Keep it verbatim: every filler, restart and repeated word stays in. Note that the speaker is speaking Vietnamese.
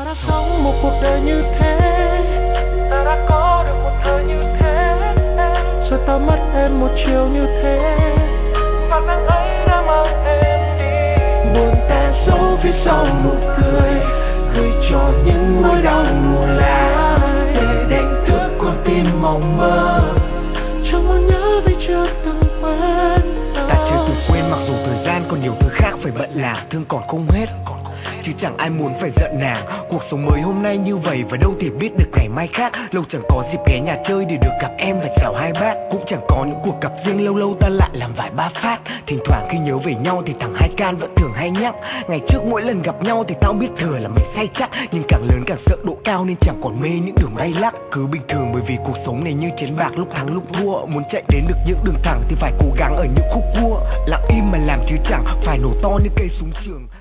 đã sống một cuộc đời như thế, ta đã có được một thời như thế, rồi ta mất em một chiều như thế, và nắng ấy đã mang em đi. Buồn ta giấu phía sau nụ cười, gửi cho những nỗi đau mù lá, để đánh thức con tim mộng mơ, chẳng muốn nhớ vì chưa từng quên. Ta chưa từng quên mặc dù thời gian còn nhiều thứ khác phải bận làm, thương còn không hết chứ chẳng ai muốn phải giận nàng. Cuộc sống mới hôm nay như vậy và đâu thể biết được ngày mai khác. Lâu chẳng có dịp ghé nhà chơi để được gặp em và chào hai bác, cũng chẳng có những cuộc gặp riêng, lâu lâu ta lại làm vài ba phát. Thỉnh thoảng khi nhớ về nhau thì thằng Hai Can vẫn thường hay nhắc, ngày trước mỗi lần gặp nhau thì tao biết thừa là mình say chắc, nhưng càng lớn càng sợ độ cao nên chẳng còn mê những đường bay lắc. Cứ bình thường bởi vì cuộc sống này như chén bạc, lúc thắng lúc thua, muốn chạy đến được những đường thẳng thì phải cố gắng ở những khúc cua. Lặng im mà làm chứ chẳng phải nổ to như cây súng trường.